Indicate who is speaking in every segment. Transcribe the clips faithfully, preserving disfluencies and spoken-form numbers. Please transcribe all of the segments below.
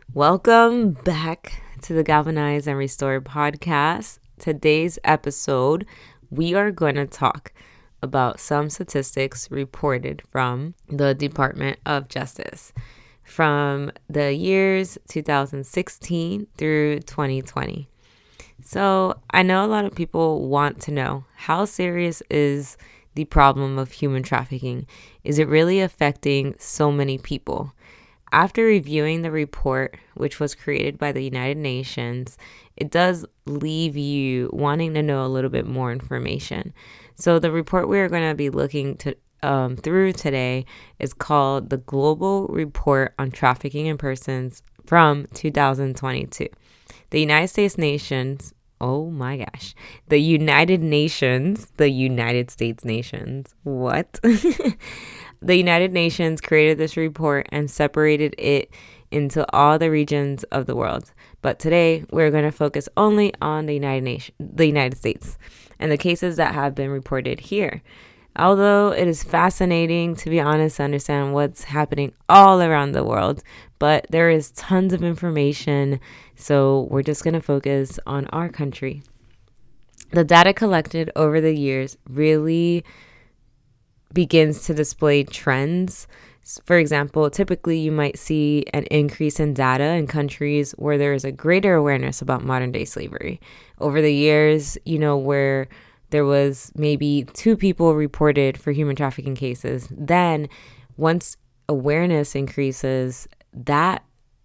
Speaker 1: Welcome back to the Galvanize and Restore podcast. Today's episode, we are going to talk about some statistics reported from the Department of Justice from the years two thousand sixteen through twenty twenty. So I know a lot of people want to know, how serious is the problem of human trafficking? Is it really affecting so many people? After reviewing the report, which was created by the United Nations, it does leave you wanting to know a little bit more information. So the report we're going to be looking to um, through today is called the Global Report on Trafficking in Persons from two thousand twenty-two. The United States Nations, oh my gosh, the United Nations, the United States Nations, what? The United Nations created this report and separated it into all the regions of the world. But today we're going to focus only on the United Nation, the United States, and the cases that have been reported here. Although it is fascinating, to be honest, to understand what's happening all around the world, but there is tons of information, so we're just going to focus on our country. The data collected over the years really begins to display trends. For example, typically you might see an increase in data in countries where there is a greater awareness about modern day slavery. Over the years, you know, where there was maybe two people reported for human trafficking cases, then once awareness increases, that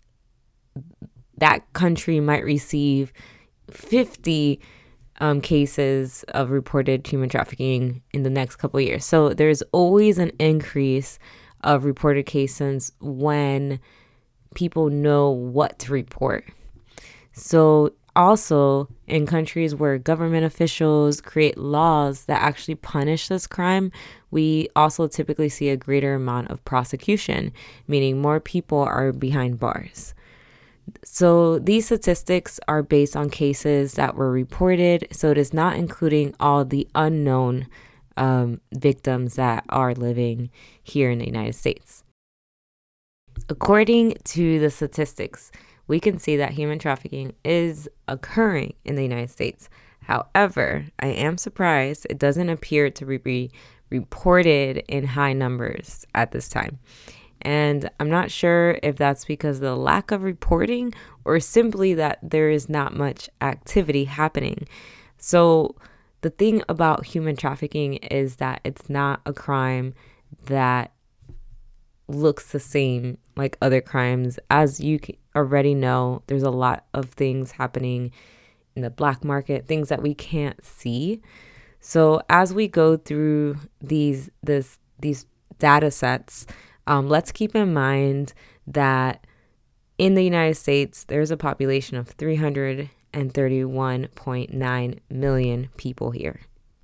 Speaker 1: that country might receive fifty Um, cases of reported human trafficking in the next couple of years. So there's always an increase of reported cases when people know what to report. So also in countries where government officials create laws that actually punish this crime, we also typically see a greater amount of prosecution, meaning more people are behind bars. So these statistics are based on cases that were reported, so it is not including all the unknown um, victims that are living here in the United States. According to the statistics, we can see that human trafficking is occurring in the United States. However, I am surprised it doesn't appear to be reported in high numbers at this time. And I'm not sure if that's because of the lack of reporting or simply that there is not much activity happening. So the thing about human trafficking is that it's not a crime that looks the same like other crimes. As you already know, there's a lot of things happening in the black market, things that we can't see. So as we go through these this these data sets, Um, let's keep in mind that in the United States, there's a population of three hundred thirty-one point nine million people here.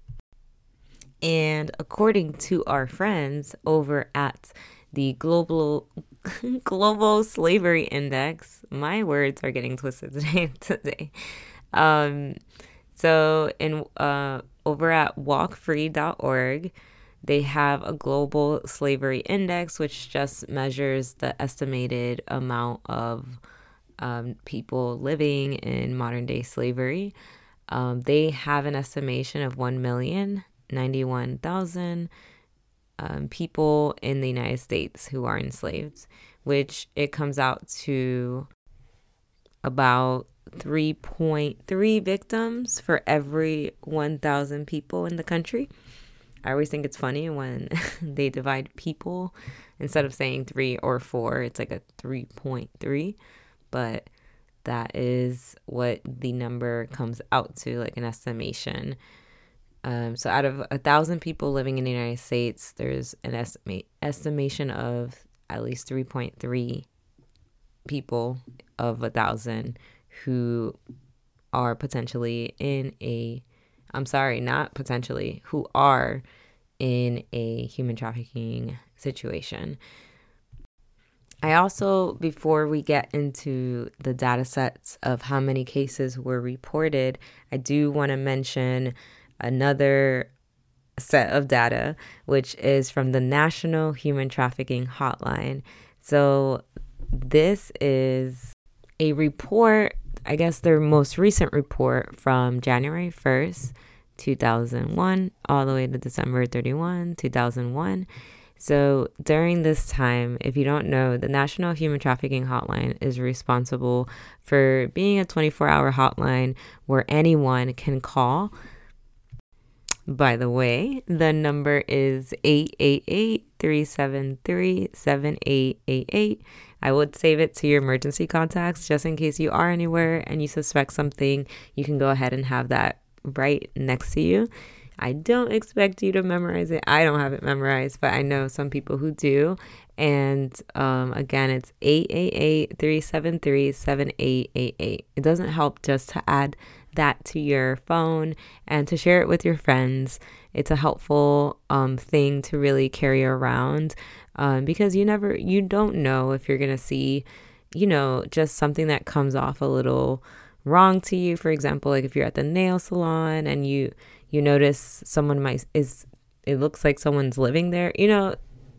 Speaker 1: And according to our friends over at the Global Global Slavery Index, my words are getting twisted today. today. Um, so in uh, over at walk free dot org, they have a global slavery index, which just measures the estimated amount of um, people living in modern day slavery. Um, they have an estimation of one million ninety-one thousand um, people in the United States who are enslaved, which it comes out to about three point three victims for every one thousand people in the country. I always think it's funny when they divide people, instead of saying three or four, it's like a three point three, but that is what the number comes out to, like an estimation. Um, so out of a thousand people living in the United States, there's an estimate estimation of at least three point three people of a thousand who are potentially in a I'm sorry, not potentially, who are in a human trafficking situation. I also, before we get into the data sets of how many cases were reported, I do want to mention another set of data, which is from the National Human Trafficking Hotline. So this is a report, I guess their most recent report from January first, two thousand one, all the way to December thirty-first, two thousand one. So during this time, if you don't know, the National Human Trafficking Hotline is responsible for being a twenty-four hour hotline where anyone can call. By the way, the number is eight eight eight, three seven three, seven eight eight eight. I would save it to your emergency contacts just in case you are anywhere and you suspect something. You can go ahead and have that right next to you. I don't expect you to memorize it. I don't have it memorized, but I know some people who do. And um, again, it's eight eight eight, three seven three, seven eight eight eight. It doesn't help just to add that to your phone and to share it with your friends. It's a helpful um, thing to really carry around um, because you never, you don't know if you're going to see, you know, just something that comes off a little wrong to you. For example, like if you're at the nail salon and you, you notice someone might is, it looks like someone's living there, you know,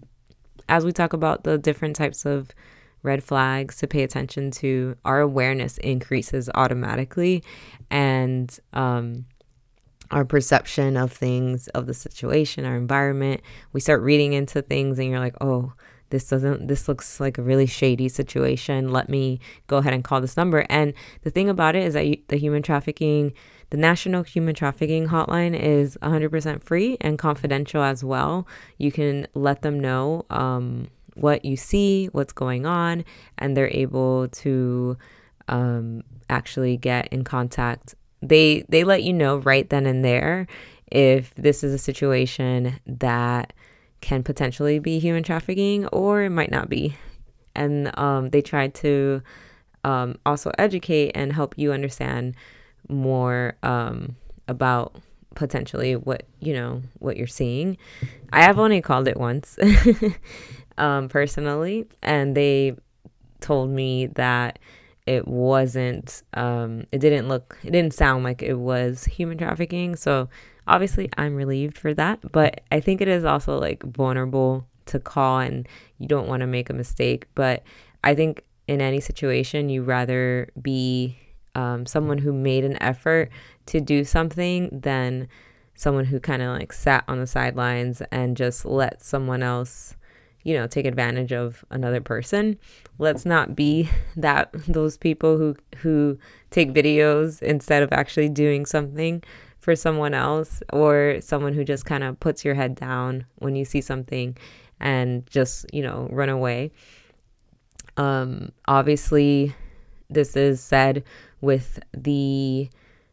Speaker 1: as we talk about the different types of red flags to pay attention to, our awareness increases automatically, and um, our perception of things, of the situation, our environment, we start reading into things and you're like, oh, this doesn't, this looks like a really shady situation. Let me go ahead and call this number. And the thing about it is that you, the human trafficking, the National Human Trafficking Hotline is one hundred percent free and confidential as well. You can let them know um, what you see, what's going on, and they're able to um, actually get in contact. They they let you know right then and there if this is a situation that can potentially be human trafficking or it might not be. And um, they try to um, also educate and help you understand more um, about potentially what, you know, what you're seeing. I have only called it once um, personally, and they told me that it wasn't, um, it didn't look, it didn't sound like it was human trafficking. So obviously I'm relieved for that, but I think it is also like vulnerable to call and you don't want to make a mistake. But I think in any situation, you rather be um, someone who made an effort to do something than someone who kind of like sat on the sidelines and just let someone else, you know, take advantage of another person. Let's not be that, those people who, who take videos instead of actually doing something for someone else, or someone who just kind of puts your head down when you see something and just, you know, run away. Um, obviously this is said with the,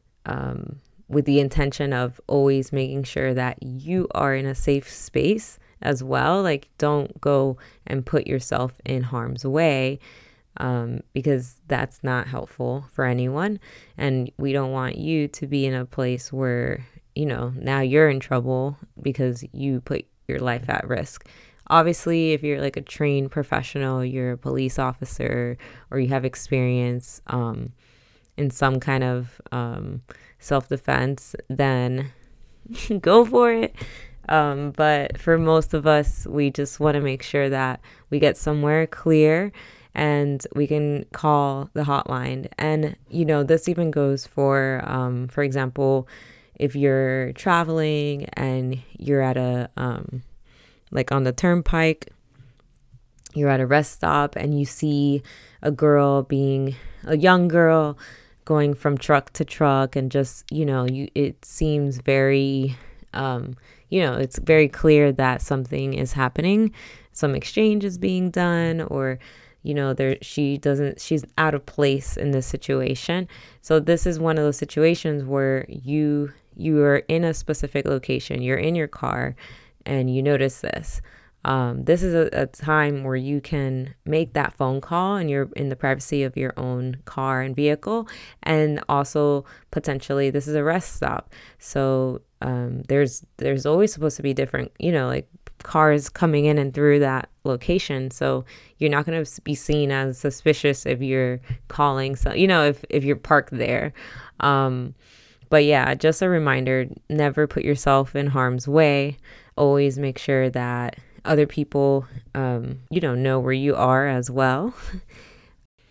Speaker 1: um, with the intention of always making sure that you are in a safe space as well. Like, don't go and put yourself in harm's way, um, because that's not helpful for anyone. And we don't want you to be in a place where, you know, now you're in trouble because you put your life at risk. Obviously, if you're like a trained professional, you're a police officer, or you have experience um, in some kind of um, self-defense, then go for it. Um, but for most of us, we just want to make sure that we get somewhere clear and we can call the hotline. And, you know, this even goes for, um, for example, if you're traveling and you're at a, um, like on the turnpike, you're at a rest stop and you see a girl being, a young girl going from truck to truck, and just, you know, you, it seems very, um, you know, it's very clear that something is happening. Some exchange is being done, or, you know, there, she doesn't, she's out of place in this situation. So this is one of those situations where you, you are in a specific location, you're in your car and you notice this. Um, this is a, a time where you can make that phone call and you're in the privacy of your own car and vehicle. And also potentially this is a rest stop. So um, there's there's always supposed to be different, you know, like cars coming in and through that location. So you're not going to be seen as suspicious if you're calling. So, you know, if, if you're parked there. Um, but yeah, just a reminder, never put yourself in harm's way. Always make sure that other people, um, you know, know where you are as well.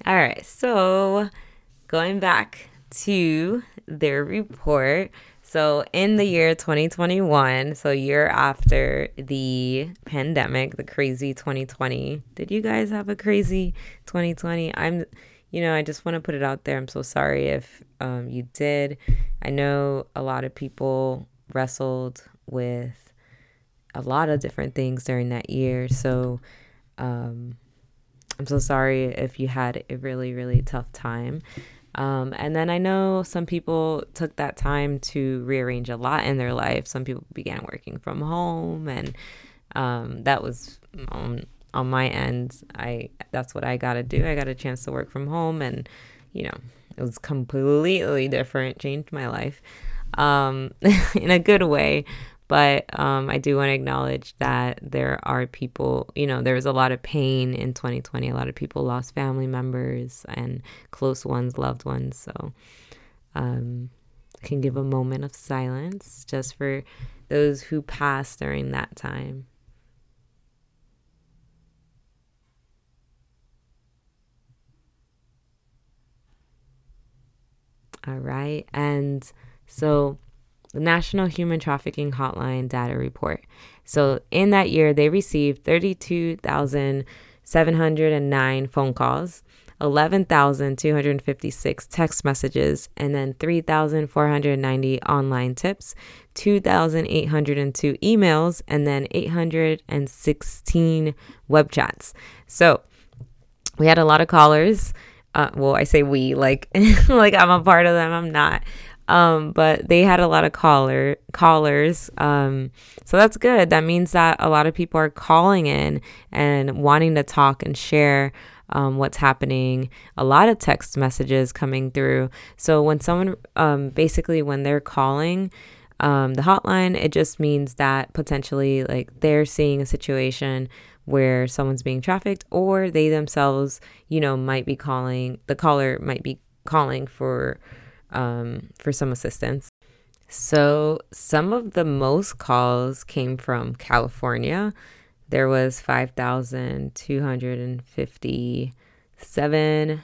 Speaker 1: All right, so going back to their report. So in the year twenty twenty-one, so year after the pandemic, the crazy twenty twenty. Did you guys have a crazy twenty twenty? I'm, you know, I just want to put it out there. I'm so sorry if um, you did. I know a lot of people wrestled with a lot of different things during that year. So um, I'm so sorry if you had a really, really tough time. Um, and then I know some people took that time to rearrange a lot in their life. Some people began working from home, and um, that was on, on my end. I that's what I got to do. I got a chance to work from home, and you know, it was completely different. Changed my life um, in a good way. But um, I do want to acknowledge that there are people, you know, there was a lot of pain in twenty twenty. A lot of people lost family members and close ones, loved ones. So um, I can give a moment of silence just for those who passed during that time. All right. And so the National Human Trafficking Hotline data report. So in that year, they received thirty-two thousand seven hundred nine phone calls, eleven thousand two hundred fifty-six text messages, and then three thousand four hundred ninety online tips, two thousand eight hundred two emails, and then eight hundred sixteen web chats. So we had a lot of callers. Uh, well, I say we, like, like I'm a part of them. I'm not. Um, but they had a lot of caller callers. Um, so that's good. That means that a lot of people are calling in and wanting to talk and share um, what's happening. A lot of text messages coming through. So when someone, um, basically when they're calling um, the hotline, it just means that potentially like they're seeing a situation where someone's being trafficked, or they themselves, you know, might be calling, the caller might be calling for um, for some assistance. So some of the most calls came from California. There was five thousand two hundred fifty-seven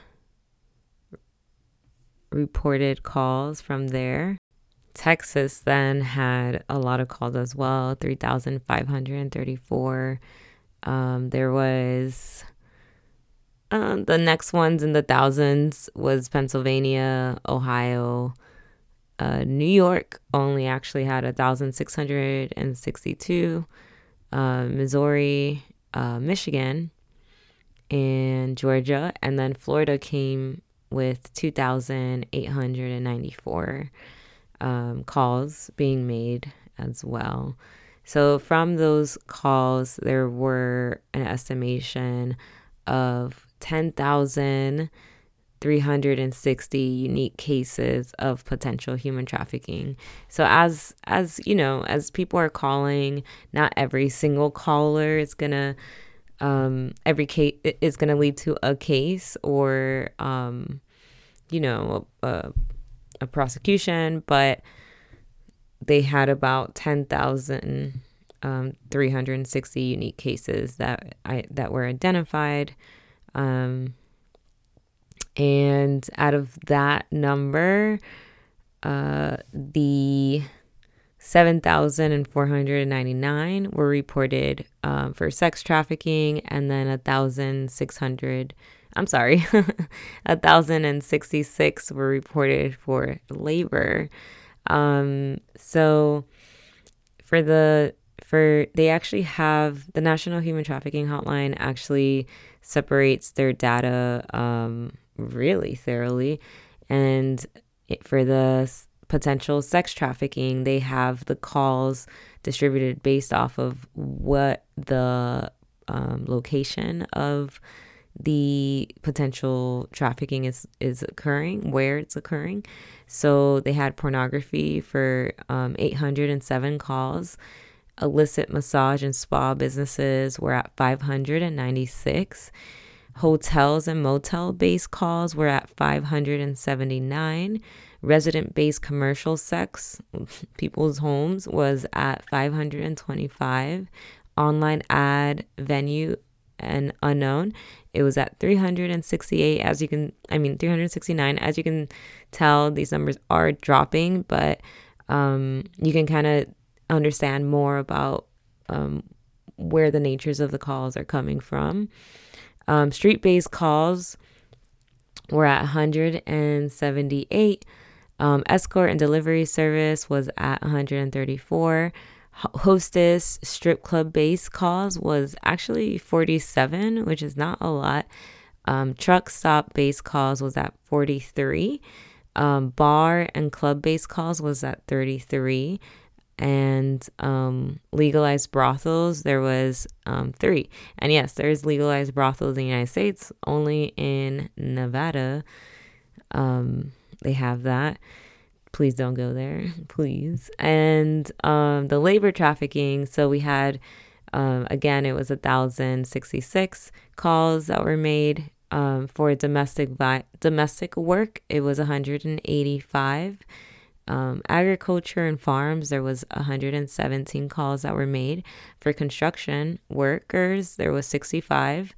Speaker 1: reported calls from there. Texas then had a lot of calls as well, three thousand five hundred thirty-four. Um, there was uh, the next ones in the thousands was Pennsylvania, Ohio, uh, New York only actually had one thousand six hundred sixty-two, uh, Missouri, uh, Michigan, and Georgia, and then Florida came with two thousand eight hundred ninety-four um, calls being made as well. So from those calls, there were an estimation of ten thousand three hundred sixty unique cases of potential human trafficking. So as, as you know, as people are calling, not every single caller is going to, um, every case is going to lead to a case or, um, you know, a, a prosecution, but they had about ten thousand three hundred sixty unique cases that I that were identified. Um, and out of that number, uh, the seven thousand four hundred ninety-nine were reported um, for sex trafficking, and then one thousand six hundred, I'm sorry, one thousand sixty-six were reported for labor. Um, so for the, for, they actually have, the National Human Trafficking Hotline actually separates their data, um, really thoroughly. And it, for the s- potential sex trafficking, they have the calls distributed based off of what the, um, location of the potential trafficking is, is occurring, where it's occurring. So they had pornography for um, eight hundred seven calls. Illicit massage and spa businesses were at five hundred ninety-six. Hotels and motel-based calls were at five hundred seventy-nine. Resident-based commercial sex, people's homes, was at five hundred twenty-five. Online ad venue and unknown, it was at three hundred sixty-eight. As you can, I mean, three hundred sixty-nine. As you can tell, these numbers are dropping, but um, you can kind of understand more about um, where the natures of the calls are coming from. Um, street-based calls were at one hundred seventy-eight. Um, escort and delivery service was at one hundred thirty-four. Hostess strip club based calls was actually forty-seven, which is not a lot. Um, truck stop based calls was at forty-three. Um, bar and club based calls was at thirty-three. And um, legalized brothels, there was um, three. And yes, there's legalized brothels in the United States, only in Nevada. Um, they have that. Please don't go there, please. And um, the labor trafficking, so we had, um, again, it was one thousand sixty-six calls that were made. Um, for domestic vi- domestic work, it was one hundred eighty-five. Um, agriculture and farms, there was one hundred seventeen calls that were made. For construction workers, there was sixty-five.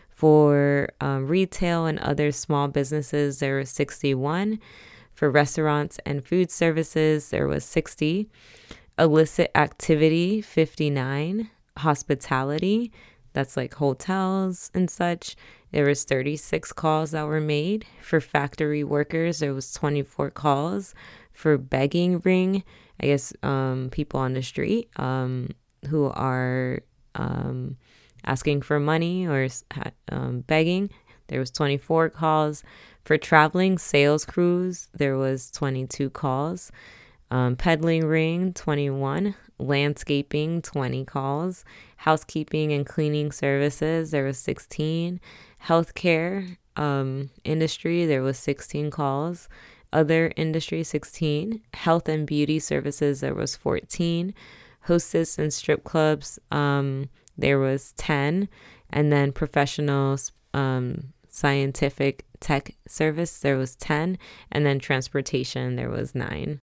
Speaker 1: For um, retail and other small businesses, there was sixty-one. For restaurants and food services, there was sixty. Illicit activity, fifty-nine. Hospitality, that's like hotels and such, there was thirty-six calls that were made. For factory workers, there was twenty-four calls. For begging ring, I guess um, people on the street um, who are um, asking for money or um, begging, there was twenty-four calls. For traveling sales crews, there was twenty-two calls. Um, peddling ring, twenty-one. Landscaping, twenty calls. Housekeeping and cleaning services, there was sixteen. Healthcare um, industry, there was sixteen calls. Other industry, sixteen. Health and beauty services, there was fourteen. Hostess and strip clubs, um, there was ten. And then professionals, um, scientific tech service, there was ten. And then transportation, there was nine.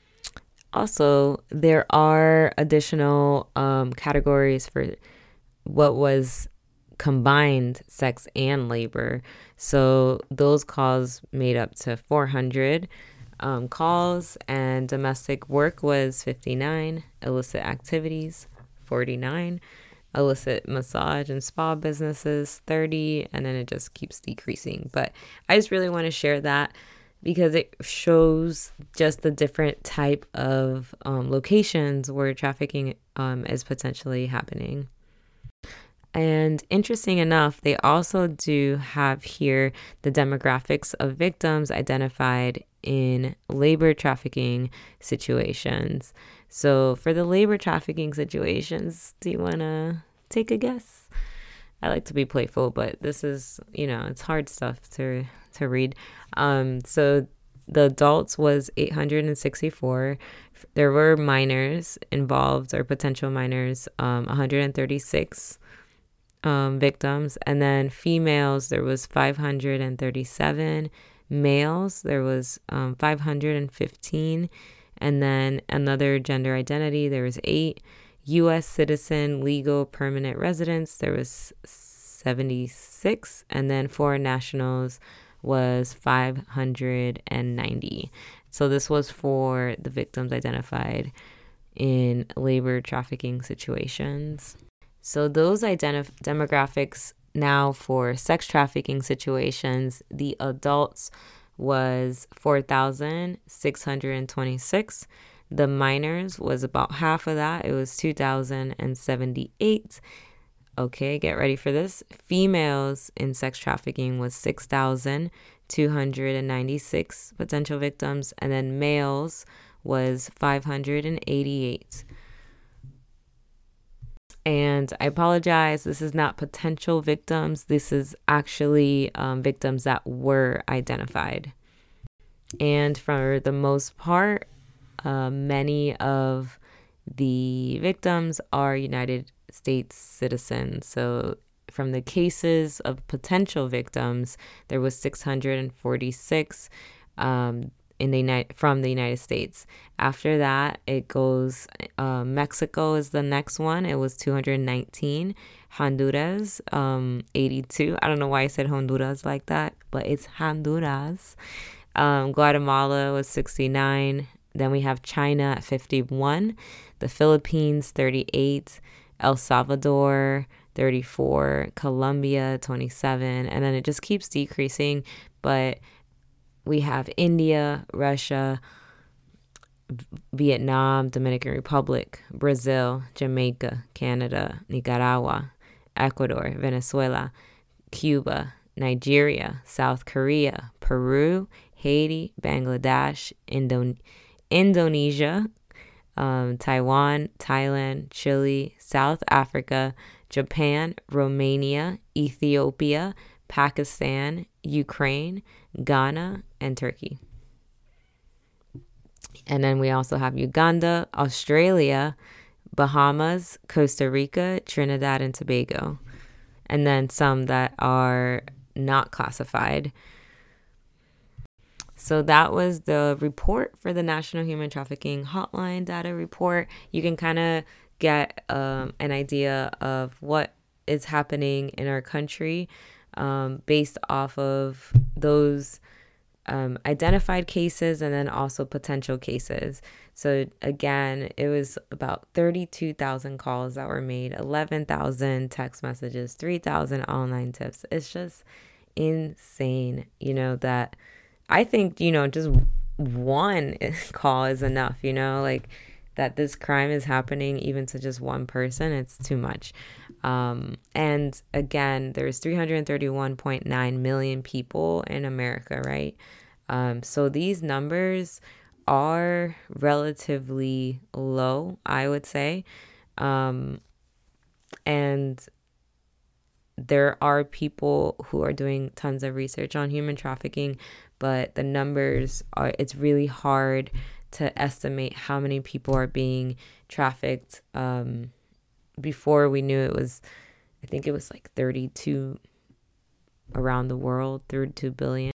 Speaker 1: Also, there are additional um, categories for what was combined sex and labor. So those calls made up to four hundred um, calls, and domestic work was fifty-nine. Illicit activities, forty-nine. Illicit massage and spa businesses, thirty. And then it just keeps decreasing. But I just really want to share that because it shows just the different type of um, locations where trafficking um, is potentially happening. And interesting enough, they also do have here the demographics of victims identified in labor trafficking situations. So for the labor trafficking situations, do you want to take a guess? I like to be playful, but this is, you know, it's hard stuff to to read. Um, so the adults was eight hundred sixty-four. There were minors involved or potential minors, um, one hundred thirty-six. Um, victims, and then females there was five hundred thirty-seven. Males there was um, five hundred fifteen, and then another gender identity there was eight. U S citizen legal permanent residents there was seventy-six, and then foreign nationals was five hundred ninety. So this was for the victims identified in labor trafficking situations. So those identif- demographics now for sex trafficking situations, the adults was four thousand six hundred twenty-six. The minors was about half of that. It was two thousand seventy-eight. Okay, get ready for this. Females in sex trafficking was six thousand two hundred ninety-six potential victims. And then males was five hundred eighty-eight. And I apologize, this is not potential victims. This is actually um, victims that were identified. And for the most part, uh, many of the victims are United States citizens. So from the cases of potential victims, there was six hundred forty-six um, in the from the United States. After that, it goes, uh, Mexico is the next one. It was two hundred nineteen. Honduras, um, eighty-two. I don't know why I said Honduras like that, but it's Honduras. Um, Guatemala was sixty-nine. Then we have China at fifty-one, the Philippines thirty-eight, El Salvador thirty-four, Colombia twenty-seven, and then it just keeps decreasing. But we have India, Russia, Vietnam, Dominican Republic, Brazil, Jamaica, Canada, Nicaragua, Ecuador, Venezuela, Cuba, Nigeria, South Korea, Peru, Haiti, Bangladesh, Indo- Indonesia, um, Taiwan, Thailand, Chile, South Africa, Japan, Romania, Ethiopia, Pakistan, Ukraine, Ghana, and Turkey. And then we also have Uganda, Australia, Bahamas, Costa Rica, Trinidad and Tobago. And then some that are not classified. So that was the report for the National Human Trafficking Hotline data report. You can kind of get um, an idea of what is happening in our country um, based off of those um, identified cases and then also potential cases. So again, it was about thirty-two thousand calls that were made, eleven thousand text messages, three thousand online tips. It's just insane, you know, that I think, you know, just one call is enough, you know, like that this crime is happening even to just one person. It's too much. Um, and again, there's three hundred thirty-one point nine million people in America, right? Um, so these numbers are relatively low, I would say. Um, and there are people who are doing tons of research on human trafficking, but the numbers are, it's really hard to estimate how many people are being trafficked. Um, before we knew it was, I think it was like thirty-two around the world, thirty-two billion.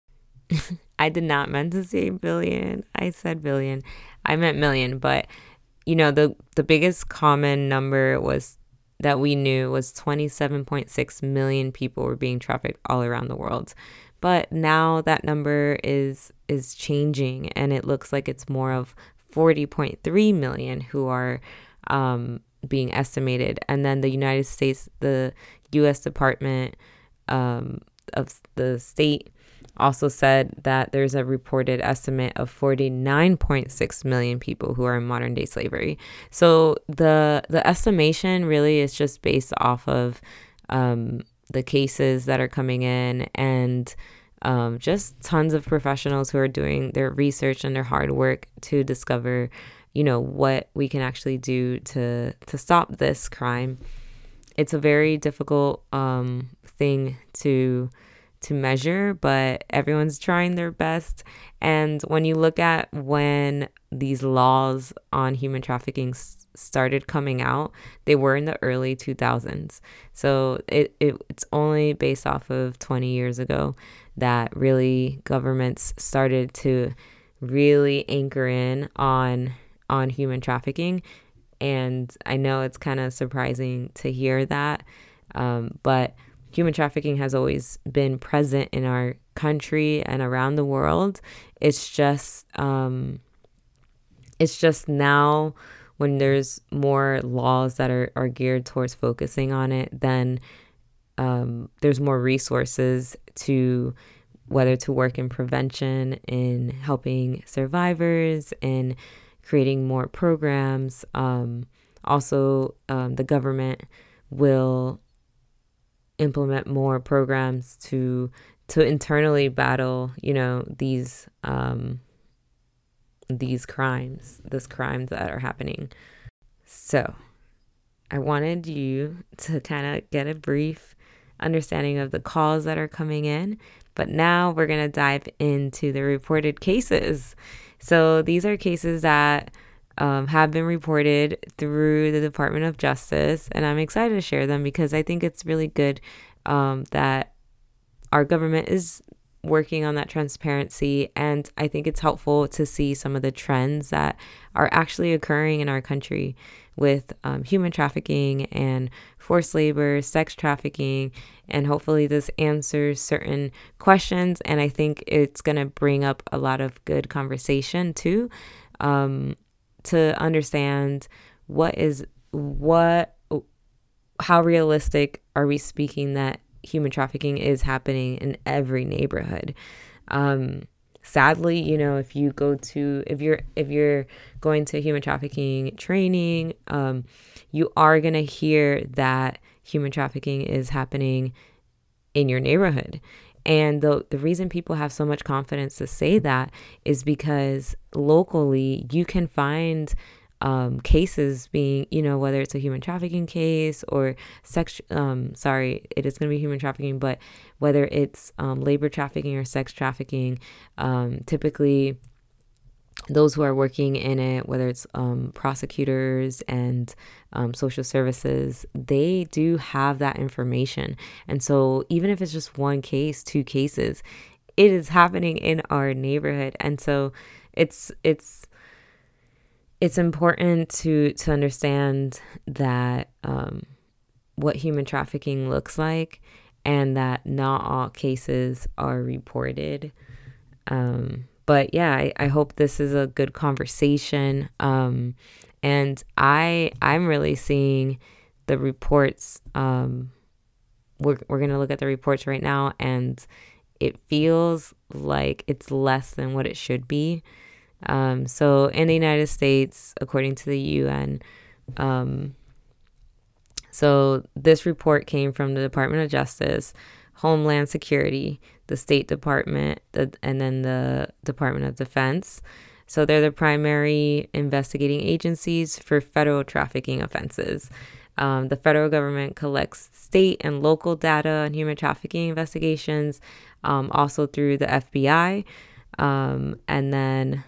Speaker 1: I did not meant to say billion. I said billion. I meant million, but you know, the, the biggest common number was that we knew was twenty-seven point six million people were being trafficked all around the world. But now that number is is changing, and it looks like it's more of forty point three million who are um, being estimated. And then the United States, the U S Department um, of the State also said that there's a reported estimate of forty-nine point six million people who are in modern day slavery. So the the estimation really is just based off of um, the cases that are coming in, and um, just tons of professionals who are doing their research and their hard work to discover, you know, what we can actually do to to stop this crime. It's a very difficult um, thing to to measure, but everyone's trying their best. And when you look at when these laws on human trafficking s- started coming out, they were in the early two thousands. So it, it it's only based off of twenty years ago that really governments started to really anchor in on on human trafficking. And I know it's kind of surprising to hear that, um, but human trafficking has always been present in our country and around the world. It's just, um, it's just now when there's more laws that are, are geared towards focusing on it, then um, there's more resources to whether to work in prevention, in helping survivors, in creating more programs. Um, also, um, the government will implement more programs to to internally battle, you know, these um, these crimes, this crimes that are happening. So I wanted you to kind of get a brief understanding of the calls that are coming in, but now we're going to dive into the reported cases. So these are cases that Um, have been reported through the Department of Justice, and I'm excited to share them because I think it's really good um, that our government is working on that transparency, and I think it's helpful to see some of the trends that are actually occurring in our country. with um, human trafficking and forced labor, sex trafficking, and hopefully this answers certain questions. And I think it's going to bring up a lot of good conversation too, um, to understand what is what, how realistic are we speaking that human trafficking is happening in every neighborhood. Um, sadly, you know, if you go to, if you're, if you're going to human trafficking training, um, you are going to hear that human trafficking is happening in your neighborhood. And the the reason people have so much confidence to say that is because locally you can find um, cases being, you know, whether it's a human trafficking case or sex, um, sorry, it is going to be human trafficking, but whether it's um, labor trafficking or sex trafficking, um, typically those who are working in it, whether it's um, prosecutors and um, social services, they do have that information. And so even if it's just one case, two cases, it is happening in our neighborhood. And so it's it's it's important to to understand that um, what human trafficking looks like, and that not all cases are reported. Um, But yeah, I, I hope this is a good conversation. Um, and I I'm really seeing the reports. Um, we're we're gonna look at the reports right now, and it feels like it's less than what it should be. Um, so in the United States, according to the U N, um, so this report came from the Department of Justice, Homeland Security, the State Department, the, and then the Department of Defense. So they're the primary investigating agencies for federal trafficking offenses. Um, the federal government collects state and local data on human trafficking investigations, um, also through the F B I. Um, and then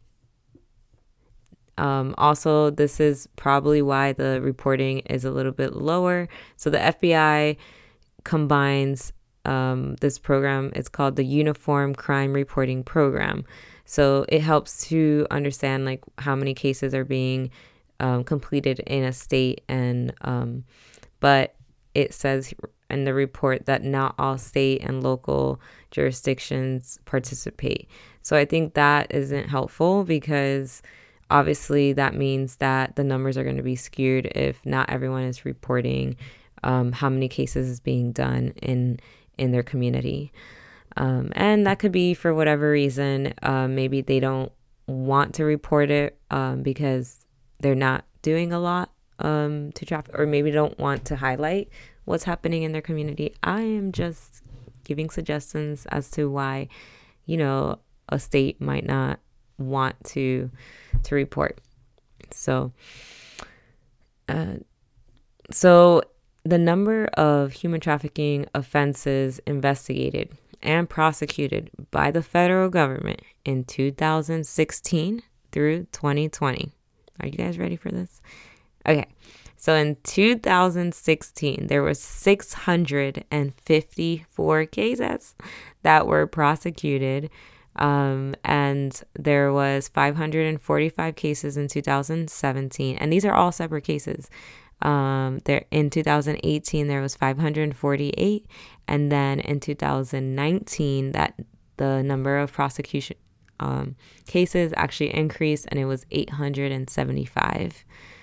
Speaker 1: um, also, this is probably why the reporting is a little bit lower. So the F B I combines um, this program. It's called the Uniform Crime Reporting Program. So it helps to understand like how many cases are being um, completed in a state, and um, but it says in the report that not all state and local jurisdictions participate. So I think that isn't helpful, because obviously that means that the numbers are going to be skewed if not everyone is reporting um, how many cases is being done in in their community. Um, and that could be for whatever reason. Um, maybe they don't want to report it um, because they're not doing a lot um, to traffic, or maybe don't want to highlight what's happening in their community. I am just giving suggestions as to why, you know, a state might not want to to report. So, uh, so the number of human trafficking offenses investigated and prosecuted by the federal government in two thousand sixteen through twenty twenty. Are you guys ready for this? Okay. So in two thousand sixteen, there were six hundred fifty-four cases that were prosecuted. Um, and there was five hundred forty-five cases in two thousand seventeen. And these are all separate cases. Um, there in two thousand eighteen, there was five hundred forty-eight. And then in two thousand nineteen, that the number of prosecution um, cases actually increased, and it was eight hundred seventy-five.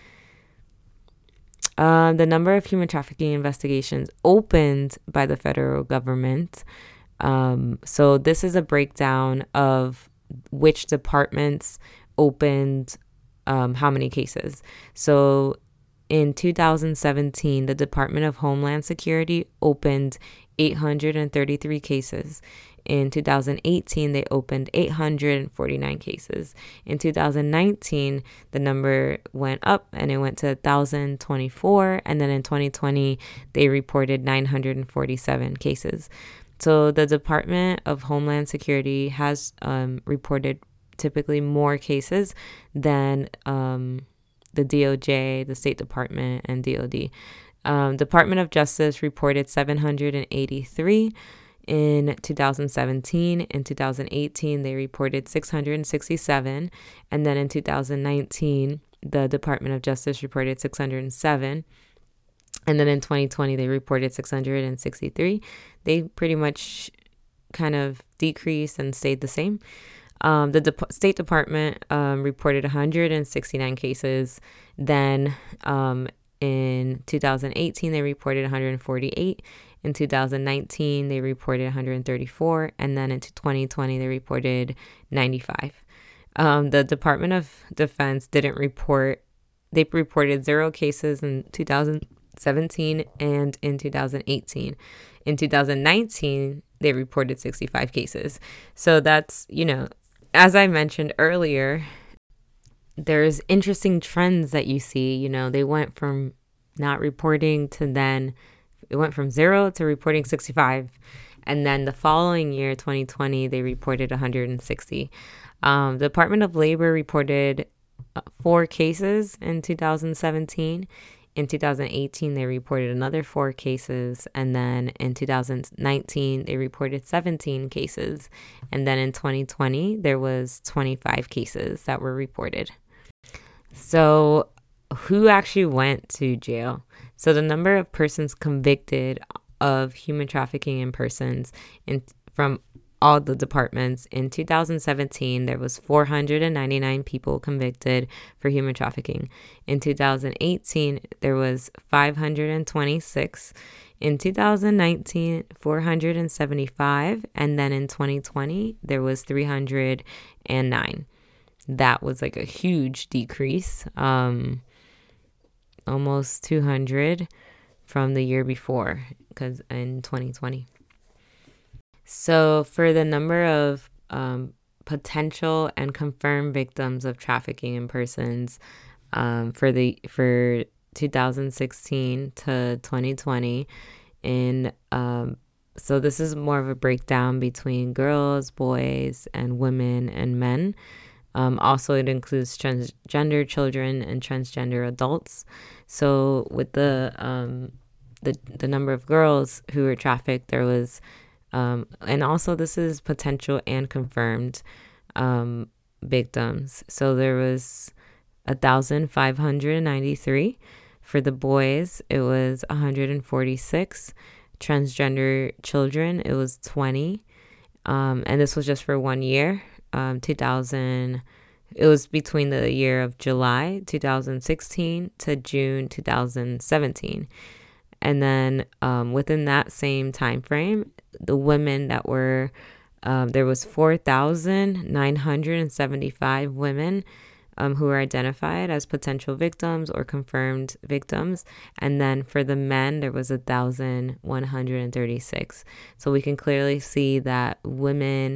Speaker 1: Uh, the number of human trafficking investigations opened by the federal government. Um, so this is a breakdown of which departments opened um, how many cases. So in two thousand seventeen, the Department of Homeland Security opened eight hundred thirty-three cases. In two thousand eighteen, they opened eight hundred forty-nine cases. In two thousand nineteen, the number went up and it went to one thousand twenty-four. And then in twenty twenty, they reported nine hundred forty-seven cases. So the Department of Homeland Security has um, reported typically more cases than um, the D O J, the State Department, and D O D. Um, Department of Justice reported seven hundred eighty-three in two thousand seventeen. In two thousand eighteen, they reported six hundred sixty-seven. And then in two thousand nineteen, the Department of Justice reported six hundred seven. And then in twenty twenty, they reported six hundred sixty-three. They pretty much kind of decreased and stayed the same. Um, the De- State Department um, reported one hundred sixty-nine cases. Then um, in two thousand eighteen, they reported one hundred forty-eight. In two thousand nineteen, they reported one hundred thirty-four. And then into twenty twenty, they reported ninety-five. Um, the Department of Defense didn't report. They reported zero cases in two thousand seventeen and in two thousand eighteen. In two thousand nineteen, they reported sixty-five cases. So that's, you know, as I mentioned earlier, there's interesting trends that you see. You know, they went from not reporting to then it went from zero to reporting sixty-five. And then the following year, twenty twenty, they reported one hundred sixty. Um, the Department of Labor reported four cases in two thousand seventeen. In two thousand eighteen, they reported another four cases. And then in two thousand nineteen, they reported seventeen cases. And then in twenty twenty, there was twenty-five cases that were reported. So who actually went to jail? So the number of persons convicted of human trafficking in persons in, from all the departments, in two thousand seventeen, there was four hundred ninety-nine people convicted for human trafficking. In two thousand eighteen, there was five hundred twenty-six. In two thousand nineteen, four hundred seventy-five. And then in twenty twenty, there was three hundred nine. That was like a huge decrease, um, almost two hundred from the year before, because in twenty twenty. So for the number of um, potential and confirmed victims of trafficking in persons um, for the for two thousand sixteen to twenty twenty, in um, so this is more of a breakdown between girls, boys, and women and men. Um, also, it includes transgender children and transgender adults. So with the um, the the number of girls who were trafficked, there was Um, and also this is potential and confirmed um, victims. So there was one thousand five hundred ninety-three. For the boys, it was one hundred forty-six. Transgender children, it was twenty. Um, and this was just for one year. Um, two thousand, it was between the year of July two thousand sixteen to June two thousand seventeen. And then um, within that same time frame, the women that were, um, there was four thousand nine hundred seventy-five women um, who were identified as potential victims or confirmed victims. And then for the men, there was one thousand one hundred thirty-six. So we can clearly see that women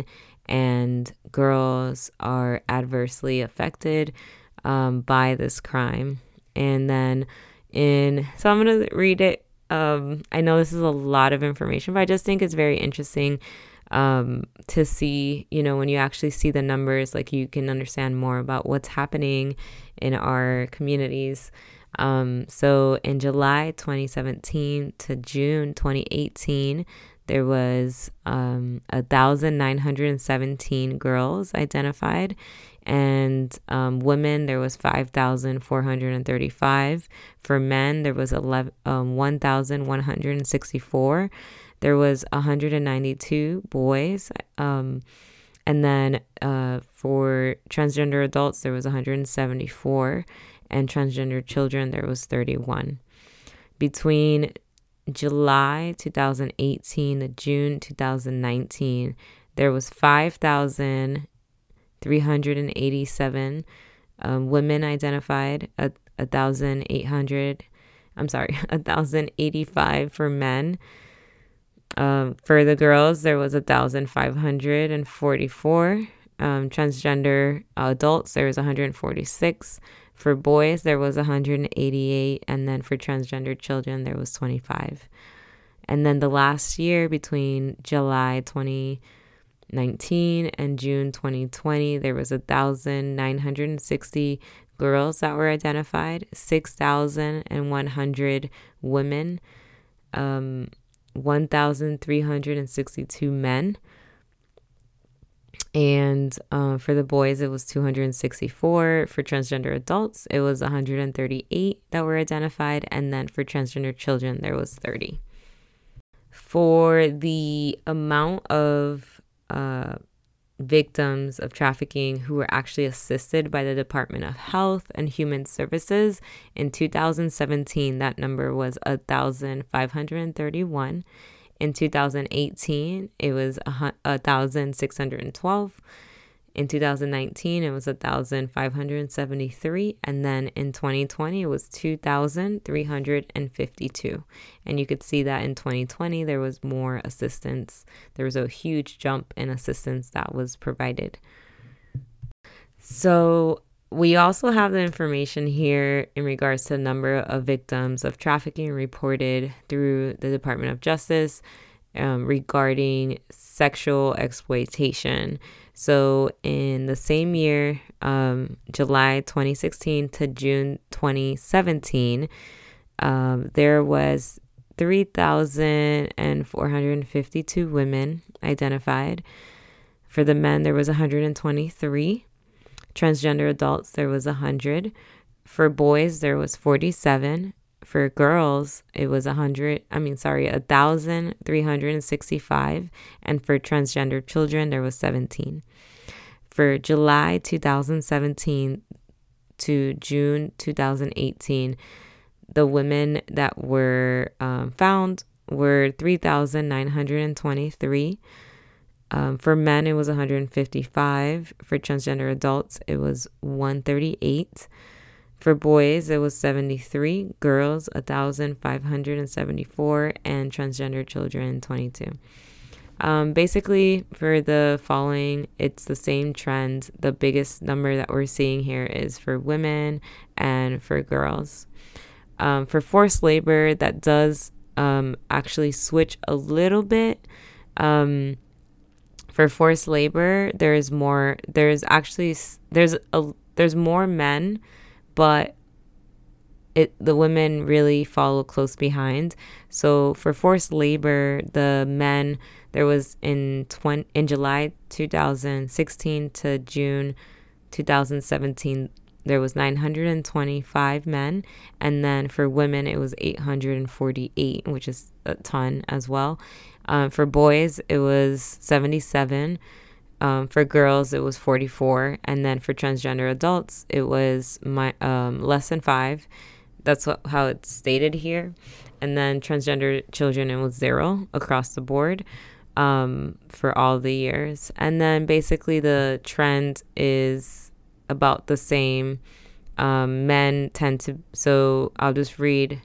Speaker 1: and girls are adversely affected um, by this crime. And then in, so I'm going to read it. Um, I know this is a lot of information, but I just think it's very interesting um, to see, you know, when you actually see the numbers, like you can understand more about what's happening in our communities. Um, so in July twenty seventeen to June twenty eighteen, there was um, one thousand nine hundred seventeen girls identified. And um, women, there was five thousand four hundred thirty-five. For men, there was eleven, um, one thousand one hundred sixty-four. There was one hundred ninety-two boys. Um, and then uh, for transgender adults, there was one hundred seventy-four. And transgender children, there was thirty-one. Between July two thousand eighteen to June two thousand nineteen, there was five thousand three hundred eighty-seven um, women identified, a, a thousand eight hundred, I'm sorry, a thousand eighty-five for men. Um, for the girls, there was a thousand five hundred forty-four. Um, transgender adults, there was one hundred forty-six. For boys, there was one hundred eighty-eight. And then for transgender children, there was twenty-five. And then the last year, between July twenty nineteen and June twenty twenty, there was one thousand nine hundred sixty girls that were identified, six thousand one hundred women, um, one thousand three hundred sixty-two men. And uh, for the boys, it was two hundred sixty-four. For transgender adults, it was one hundred thirty-eight that were identified. And then for transgender children, there was thirty. For the amount of uh, victims of trafficking who were actually assisted by the Department of Health and Human Services, in two thousand seventeen, that number was one thousand five hundred thirty-one. In two thousand eighteen, it was one thousand six hundred twelve. In two thousand nineteen, it was one thousand five hundred seventy-three. And then in twenty twenty, it was two thousand three hundred fifty-two. And you could see that in twenty twenty, there was more assistance. There was a huge jump in assistance that was provided. So we also have the information here in regards to the number of victims of trafficking reported through the Department of Justice um, regarding sexual exploitation. So in the same year, um, July twenty sixteen to June twenty seventeen, um, there was three thousand four hundred fifty-two women identified. For the men, there was one hundred twenty-three. Transgender adults, there was one hundred. For boys, there was forty-seven. For girls, it was one hundred, I mean, sorry, one thousand three hundred sixty-five. And for transgender children, there was seventeen. For July two thousand seventeen to June two thousand eighteen, the women that were um, found were three thousand nine hundred twenty-three. Um, for men, it was one hundred fifty-five. For transgender adults, it was one hundred thirty-eight. For boys, it was seventy-three. Girls, one thousand five hundred seventy-four. And transgender children, twenty-two. Um, basically, for the following, it's the same trend. The biggest number that we're seeing here is for women and for girls. Um, for forced labor, that does um, actually switch a little bit. Um, For forced labor, there's more, there's actually, there's a, there's more men, but it, the women really follow close behind. So for forced labor, the men, there was in twenty, in July two thousand sixteen to June two thousand seventeen, there was nine hundred twenty-five men. And then for women, it was eight hundred forty-eight, which is a ton as well. Um, for boys, it was seventy-seven. Um, for girls, it was forty-four. And then for transgender adults, it was my, um, less than five. That's what, how it's stated here. And then transgender children, it was zero across the board um, for all the years. And then basically the trend is about the same. Um, men tend to, so I'll just read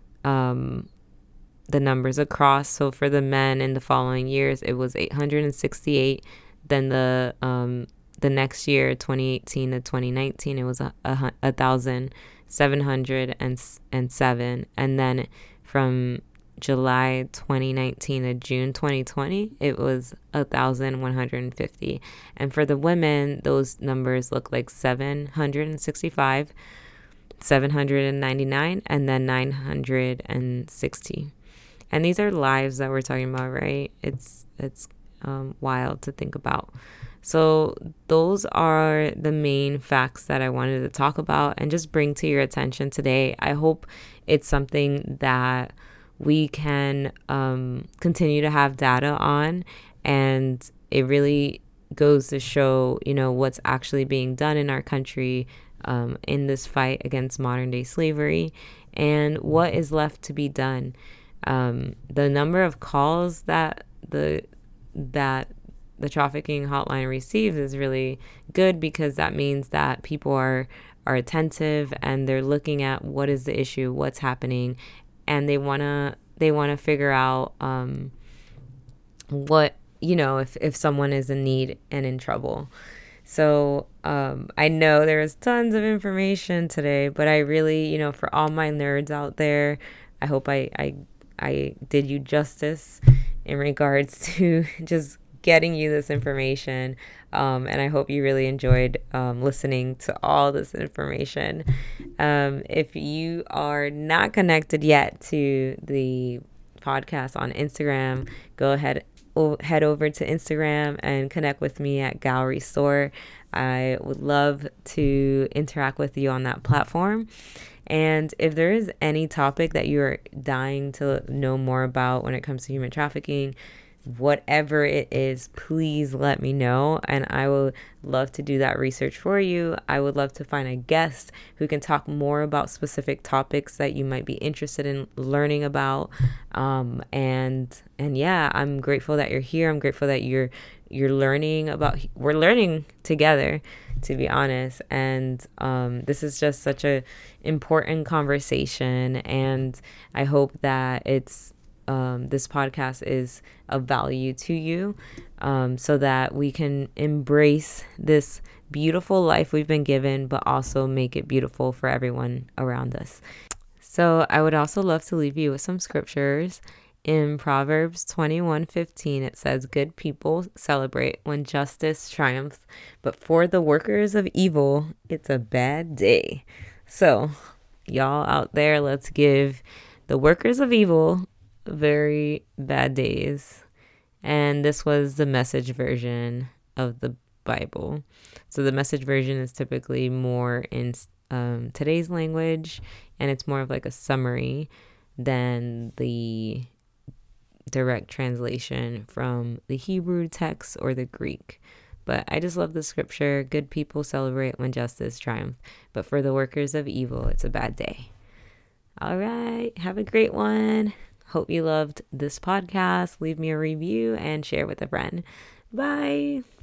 Speaker 1: um, the numbers across. So for the men in the following years, it was eight hundred sixty-eight. Then the um, the next year, twenty eighteen to twenty nineteen, it was a, a, a thousand seven hundred and seven. And then from July twenty nineteen to June twenty twenty, it was one thousand one hundred fifty. And for the women, those numbers look like seven hundred sixty-five, seven hundred ninety-nine, and then nine hundred sixty. And these are lives that we're talking about, right? It's it's um, wild to think about. So those are the main facts that I wanted to talk about and just bring to your attention today. I hope it's something that we can um, continue to have data on, and it really goes to show, you know, what's actually being done in our country um, in this fight against modern day slavery and what is left to be done. Um, the number of calls that the that the trafficking hotline receives is really good, because that means that people are are attentive and they're looking at what is the issue, what's happening, and they wanna they wanna figure out um, what, you know, if if someone is in need and in trouble. So um, I know there's tons of information today, but I really, you know, for all my nerds out there, I hope I I, I did you justice in regards to just getting you this information. Um, and I hope you really enjoyed um, listening to all this information. Um, if you are not connected yet to the podcast on Instagram, go ahead o- head over to Instagram and connect with me at Gallery Store. I would love to interact with you on that platform. And if there is any topic that you're dying to know more about when it comes to human trafficking, whatever it is, please let me know, and I would love to do that research for you. I would love to find a guest who can talk more about specific topics that you might be interested in learning about. Um, and and yeah, I'm grateful that you're here. I'm grateful that you're you're learning about. We're learning together, to be honest. And um, this is just such a important conversation, and I hope that it's. Um, this podcast is of value to you, um, so that we can embrace this beautiful life we've been given, but also make it beautiful for everyone around us. So I would also love to leave you with some scriptures. In Proverbs twenty-one fifteen, it says, "Good people celebrate when justice triumphs, but for the workers of evil, it's a bad day." So, y'all out there, let's give the workers of evil very bad days. And this was the Message version of the Bible. So the Message version is typically more in um, today's language, and it's more of like a summary than the direct translation from the Hebrew text or the Greek. But I just love the scripture. Good people celebrate when justice triumphs, but for the workers of evil, it's a bad day. All right. Have a great one. Hope you loved this podcast. Leave me a review and share with a friend. Bye.